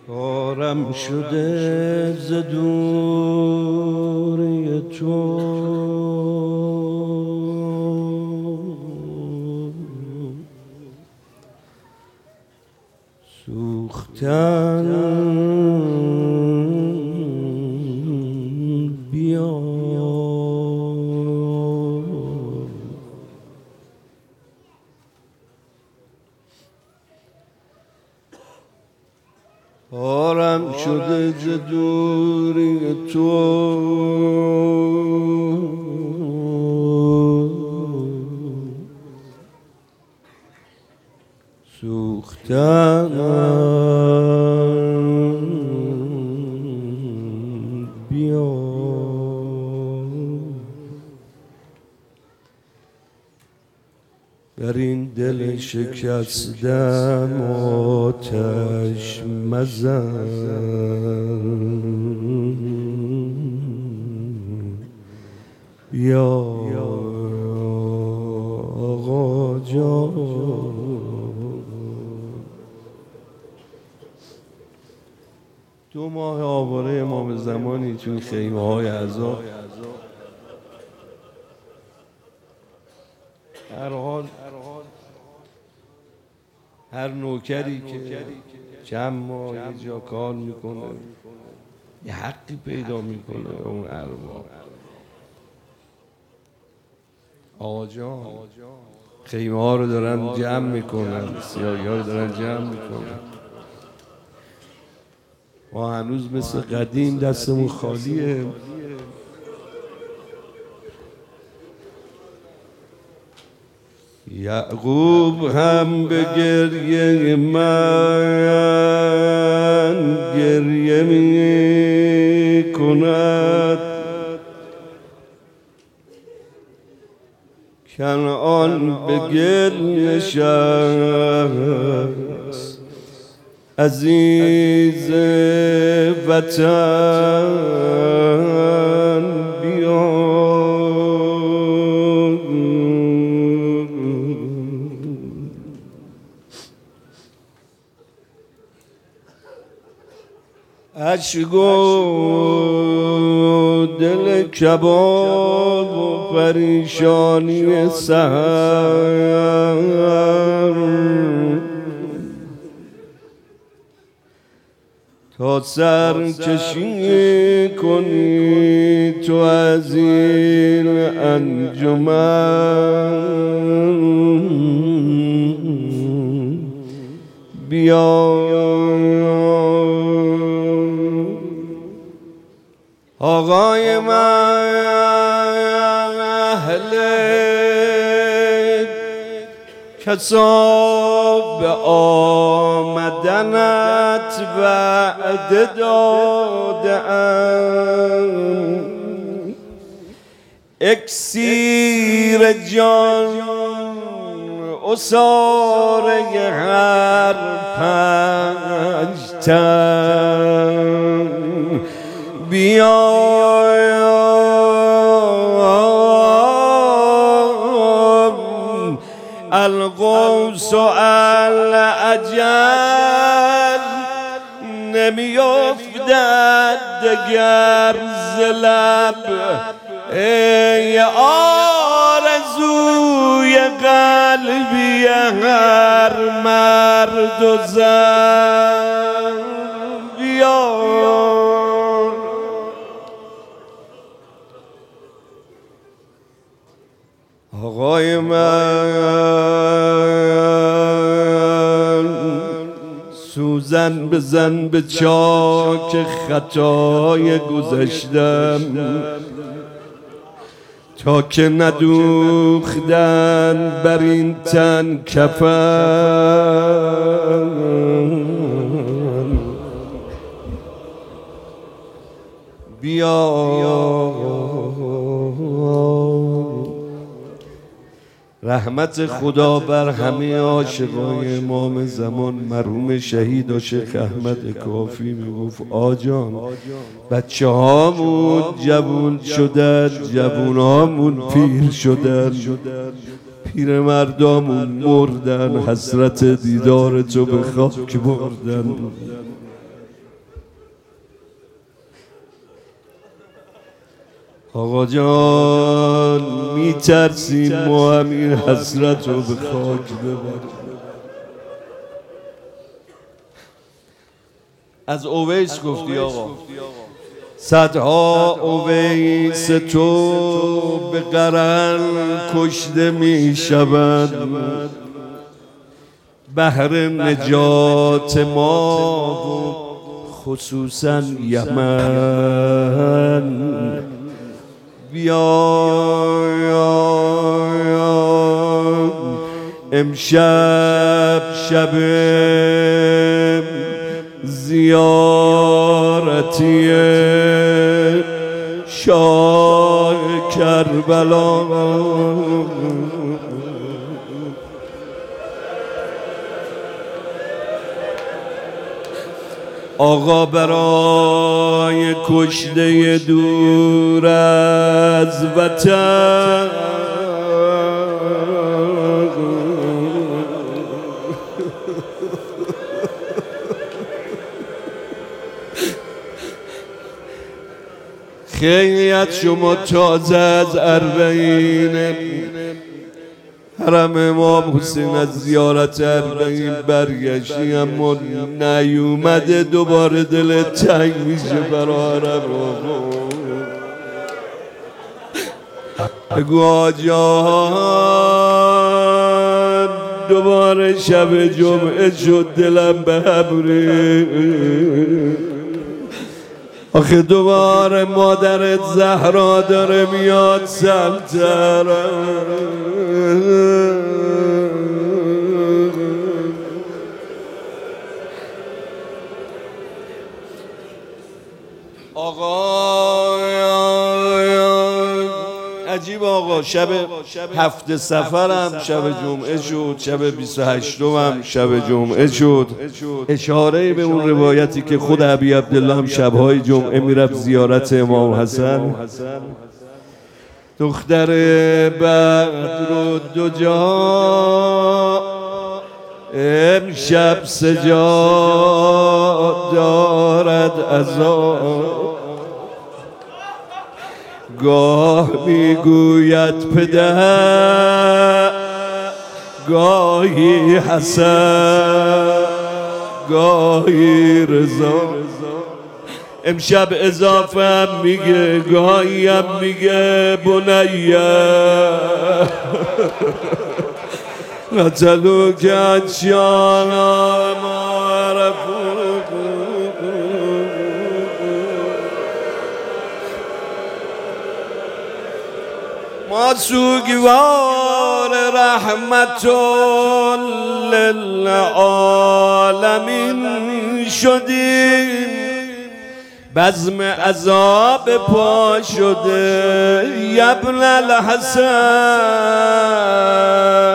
کارم شده ز دوری تو، سوختن بیا کارم شده ز دوری تو، سوختن بیا بر این دل شکستم آتش مزن، بیا آقا جان. 2 ماه آواره امام زمانی توی خیمه های عذاب. هر حال هر نوکری که چند ماه یه جا کار میکنه یه حقی پیدا میکنه. اون ارواح آقا جان خیمه ها رو دارن جمع میکنن، سیاهی ها رو دارن جمع میکنن. ما هنوز مثل قدیم دستمون خالیه. یعقوب هم به گریه من گریه می کند، کنعان به گل نشست عزیز وطن، بیا اشک و دل کباب و پریشانی سحر، تا سر کشی کنی تو از این انجمن، بیا آقای من اهل کساب به آمدنت وعده داده‌ام، اکسیر جان عصاره هر 5 تن، بیا الغوث و الاجل نمیافتد دگر ز لب، ای آرزوی قلبی هر مرد و زن، بیا آقای من سوزن بزن به چاک خطای گذشتم، تا که ندوختن بر این تن کفن، بیا رحمت خدا بر همه عاشقای امام زمان. مرحوم شهید و شیخ احمد کافی میگفت آجان بچه هامون جوون شدن، جوون هامون پیر شدن، پیر مردامون مردن، حسرت دیدار تو به خاک بردن. آقا جان میترسیم ما همین حسرت رو به خاک ببریم. از اویس گفتی آقا، صدها اویس تو به قرن کشته می شود، بهر نجات ما و خصوصا یمن. بیا امشب شب زیارتی شاه کربلا، آقا برای کشته دور از وطن خیلی از شما تازه از اربعین حرم امام حسین از زیارت اربعین برگشتی، اما نیومده دوباره دلت تنگ میشه برای حرم. بگو آجان دوباره شب جمعه شد دلم به هم ریخت، آخه دوباره مادرت زهرا داره میاد سمتم. آقا عجیب آقا، شب هفت سفرم شب جمعه شد، شب 28م شب جمعه شد. اشاره به اون روایتی که خود ابی عبدالله هم شبهای جمعه میرفت زیارت امام حسن، دختر بدر و دجا امشب سجاد دارد عذاب، گاه میگوید پدر گاهی حسن گاهی رضا، امشب اضافه هم میگه گاهی هم میگه بنیه قتلو که انشانا معرفو. ما سوگوار رحمت للعالمین شدیم، بزم عذاب پا شده یبن الحسن.